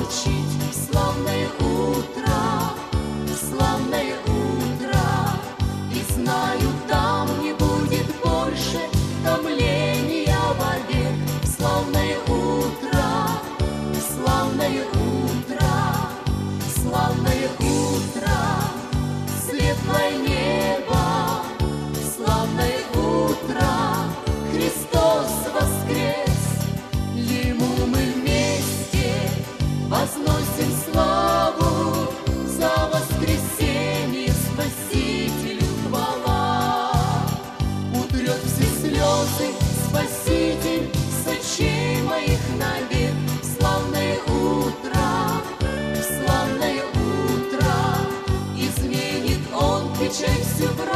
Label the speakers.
Speaker 1: получить в славное утро, и знаю, там не будет больше томления вовек. Славное утро, светлое небо, славное утро, Христос воскрес, Ему мы вместе возносим славу, за воскресенье Спасителю хвала. Утрет все слезы Спаситель с очей моих навек. Славное утро, изменит Он печаль всю.